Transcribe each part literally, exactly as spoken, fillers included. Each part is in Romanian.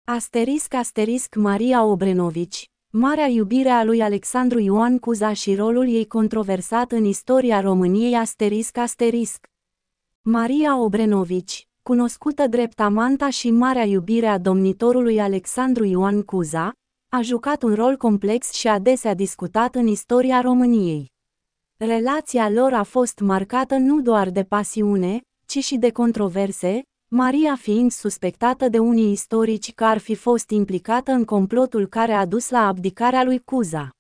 Asterisc asterisc Maria Obrenovici, marea iubire a lui Alexandru Ioan Cuza și rolul ei controversat în istoria României asterisc asterisc. Maria Obrenovici, cunoscută drept amanta și marea iubire a domnitorului Alexandru Ioan Cuza, a jucat un rol complex și adesea discutat în istoria României. Relația lor a fost marcată nu doar de pasiune, ci și de controverse, Maria fiind suspectată de unii istorici că ar fi fost implicată în complotul care a dus la abdicarea lui Cuza.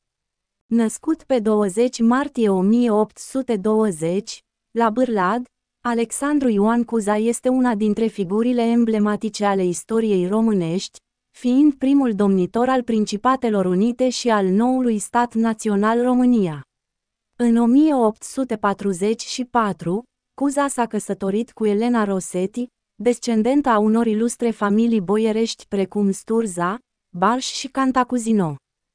Născut pe douăzeci martie o mie opt sute douăzeci, la Bârlad, Alexandru Ioan Cuza este una dintre figurile emblematice ale istoriei românești, fiind primul domnitor al Principatelor Unite și al noului stat național România. În o mie opt sute patruzeci și patru, Cuza s-a căsătorit cu Elena Rosetti, descendentă a unor ilustre familii boierești precum Sturza, Balș și Cantacuzino.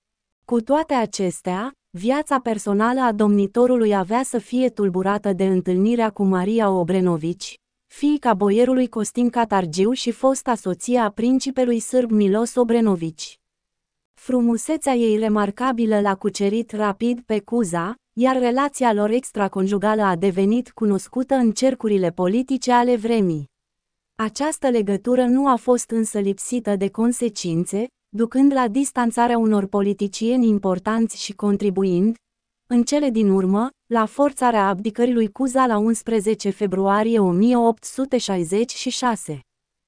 Cu toate acestea, viața personală a domnitorului avea să fie tulburată de întâlnirea cu Maria Obrenovici, fiica boierului Costin Catargiu și fosta soție a principelui sârb Milos Obrenovici. Frumusețea ei remarcabilă l-a cucerit rapid pe Cuza, iar relația lor extraconjugală a devenit cunoscută în cercurile politice ale vremii. Această legătură nu a fost însă lipsită de consecințe, ducând la distanțarea unor politicieni importanți și contribuind, în cele din urmă, la forțarea abdicării lui Cuza la unsprezece februarie o mie opt sute șaizeci și șase.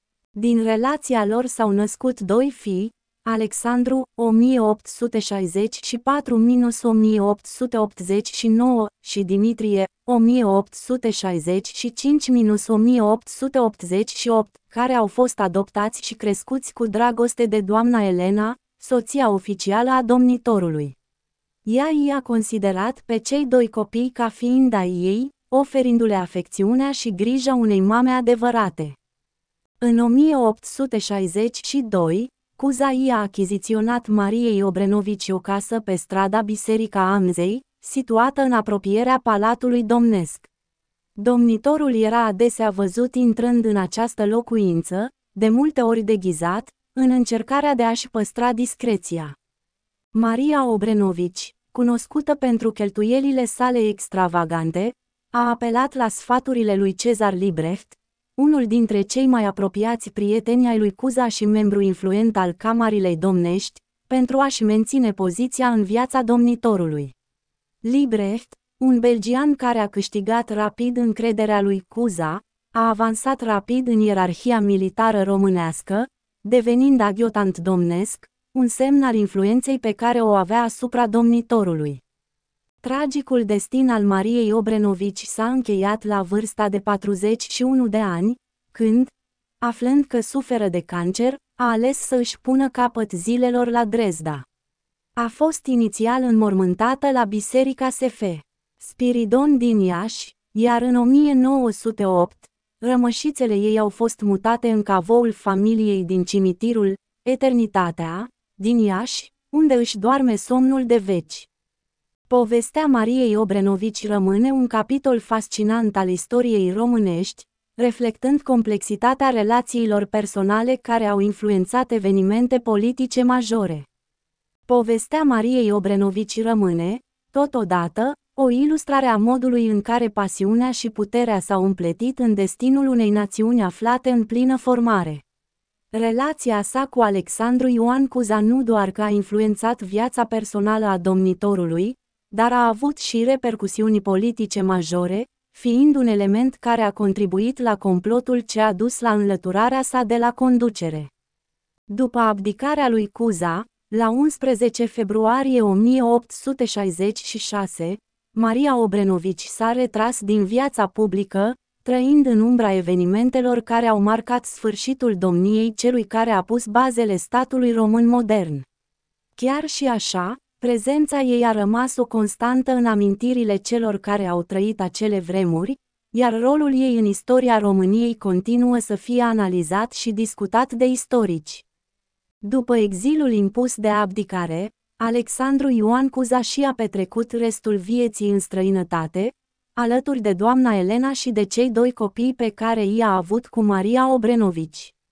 Din relația lor s-au născut doi fii, Alexandru, o mie opt sute șaizeci și patru - o mie opt sute optzeci și nouă, și Dimitrie, o mie opt sute șaizeci și cinci - o mie opt sute optzeci și opt, care au fost adoptați și crescuți cu dragoste de doamna Elena, soția oficială a domnitorului. Ea i-a considerat pe cei doi copii ca fiind ai ei, oferindu-le afecțiunea și grija unei mame adevărate. În o mie opt sute șaizeci și doi, Cuza i-a achiziționat Mariei Obrenovici o casă pe strada Biserica Amzei, situată în apropierea Palatului Domnesc. Domnitorul era adesea văzut intrând în această locuință, de multe ori deghizat, în încercarea de a-și păstra discreția. Maria Obrenovici, cunoscută pentru cheltuielile sale extravagante, a apelat la sfaturile lui Cezar Librecht, unul dintre cei mai apropiați prieteni ai lui Cuza și membru influent al Camarilei Domnești, pentru a-și menține poziția în viața domnitorului. Librecht, un belgian care a câștigat rapid încrederea lui Cuza, a avansat rapid în ierarhia militară românească, devenind aghiotant domnesc, un semn al influenței pe care o avea asupra domnitorului. Tragicul destin al Mariei Obrenovici s-a încheiat la vârsta de patruzeci și unu de ani, când, aflând că suferă de cancer, a ales să își pună capăt zilelor la Dresda. A fost inițial înmormântată la Biserica S F. Spiridon din Iași, iar în o mie nouă sute opt, rămășițele ei au fost mutate în cavoul familiei din cimitirul Eternitatea, din Iași, unde își doarme somnul de veci. Povestea Mariei Obrenovici rămâne un capitol fascinant al istoriei românești, reflectând complexitatea relațiilor personale care au influențat evenimente politice majore. Povestea Mariei Obrenovici rămâne, totodată, o ilustrare a modului în care pasiunea și puterea s-au împletit în destinul unei națiuni aflate în plină formare. Relația sa cu Alexandru Ioan Cuza nu doar că a influențat viața personală a domnitorului, dar a avut și repercusiuni politice majore, fiind un element care a contribuit la complotul ce a dus la înlăturarea sa de la conducere. După abdicarea lui Cuza, la unsprezece februarie o mie opt sute șaizeci și șase, Maria Obrenovici s-a retras din viața publică, trăind în umbra evenimentelor care au marcat sfârșitul domniei celui care a pus bazele statului român modern. Chiar și așa, prezența ei a rămas o constantă în amintirile celor care au trăit acele vremuri, iar rolul ei în istoria României continuă să fie analizat și discutat de istorici. După exilul impus de abdicare, Alexandru Ioan Cuza și-a petrecut restul vieții în străinătate, alături de doamna Elena și de cei doi copii pe care i-a avut cu Maria Obrenovici.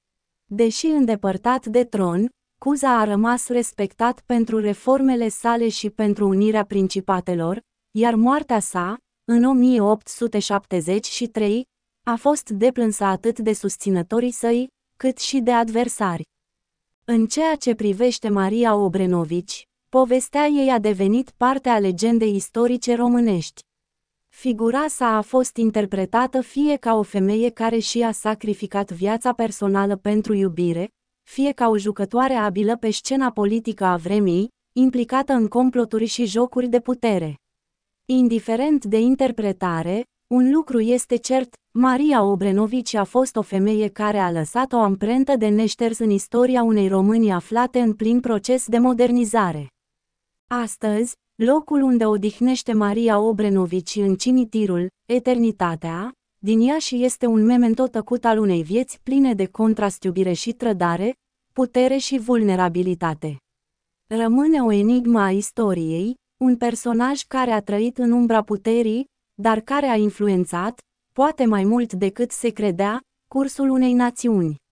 Deși îndepărtat de tron, Cuza a rămas respectat pentru reformele sale și pentru unirea principatelor, iar moartea sa, în o mie opt sute șaptezeci și trei, a fost deplânsă atât de susținătorii săi, cât și de adversari. În ceea ce privește Maria Obrenovici, povestea ei a devenit parte a legendei istorice românești. Figura sa a fost interpretată fie ca o femeie care și-a sacrificat viața personală pentru iubire, fie ca o jucătoare abilă pe scena politică a vremii, implicată în comploturi și jocuri de putere. Indiferent de interpretare, un lucru este cert, Maria Obrenovici a fost o femeie care a lăsat o amprentă de neșters în istoria unei Românii aflate în plin proces de modernizare. Astăzi, locul unde odihnește Maria Obrenovici în cimitirul, Eternitatea, din Iași este un memento tăcut al unei vieți pline de contrast, iubire și trădare, putere și vulnerabilitate. Rămâne o enigmă a istoriei, un personaj care a trăit în umbra puterii, dar care a influențat, poate mai mult decât se credea, cursul unei națiuni.